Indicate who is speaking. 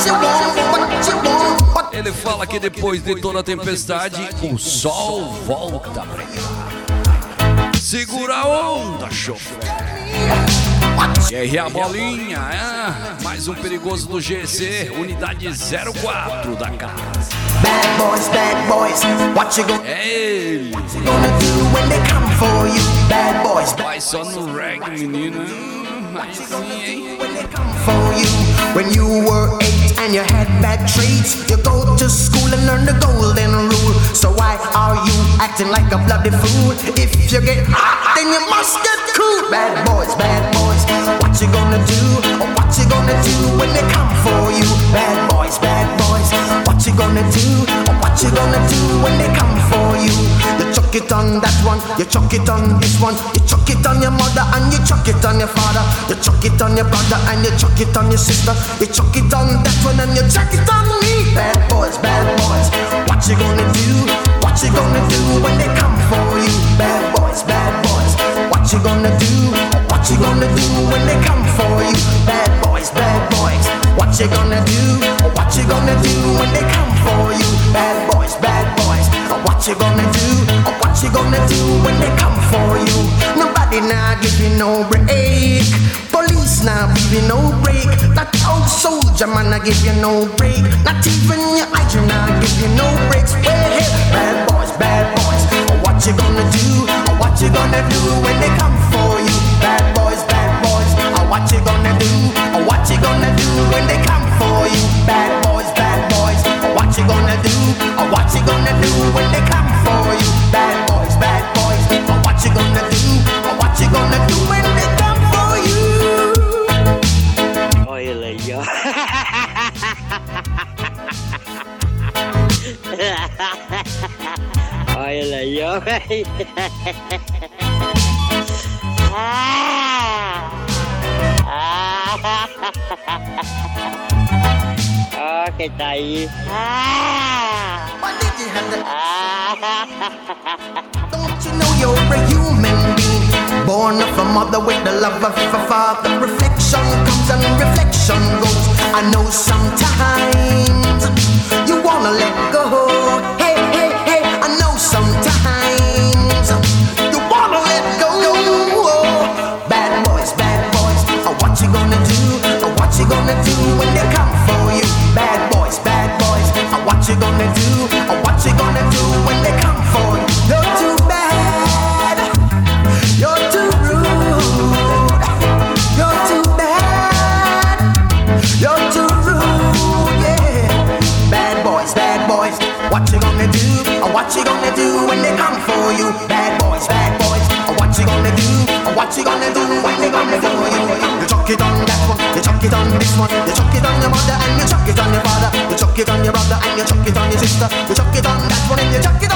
Speaker 1: Ele fala que depois de toda a tempestade, o sol volta a brilhar. Segura a onda, chofer. R a bolinha, mais um perigoso do GC, unidade 04 da casa.
Speaker 2: Bad boys, what you gonna
Speaker 1: ele.
Speaker 2: do when they come for you? Bad boys,
Speaker 1: Vai só no reggae, menina. Aí sim, hein?
Speaker 2: when they come for you. When you were 8 and you had bad traits, you go to school and learn the golden rule. So why are you acting like a bloody fool? If you get hot, then you must get cool. Bad boys, what you gonna do? Or what you gonna do when they come for you? Bad boys, what you gonna do? Or what you gonna do when they come for you? You chuck it on that one, you chuck it on this one, you chuck it on your mother and you chuck it on your father, you chuck it on your brother and you chuck it on your sister, you chuck it on that one and you chuck it on me. Bad boys, what you gonna do? What you gonna do when they come for you? Bad boys, what you gonna do? What you gonna do when they come for you? Bad boys, what you gonna do? What you gonna do when they come for you? Bad boys, what you gonna do? What you gonna do when they come for you? Nobody now give you no break. Police now give you no break. That old soldier man now give you no break. Not even your hygiene now give you no breaks. Well, bad boys, what you gonna do? What you gonna do when they come for you? Bad boys, what you gonna do? What you gonna do when they come for you? Bad boys, what you gonna do? What you gonna do when they come for you? Bad boys, what you gonna do? What you gonna do when they come for you?
Speaker 3: Olha aí, ó. Olha aí, ó. Oh, quem tá aí?
Speaker 2: Don't you know you're a human being, born of a mother with the love of a father? Reflection comes and reflection goes. I know sometimes you wanna let go. Hey, I know sometimes you wanna let go. Bad boys, what you gonna do? What you gonna do when they come for you? Bad boys, what you gonna do? What you gonna do when they come for you? You're too bad, you're too rude, you're too bad, you're too rude, yeah. Bad boys, what you gonna do? What you gonna do when they come for you? Bad boys, what you gonna do? What you gonna do when they come for you? You chuck it on that one, you chuck it on this one, you chuck it on your mother and you chuck it on your father, you chuck it on your brother and you chuck it on your sister, you chuck it on that one and you chuck it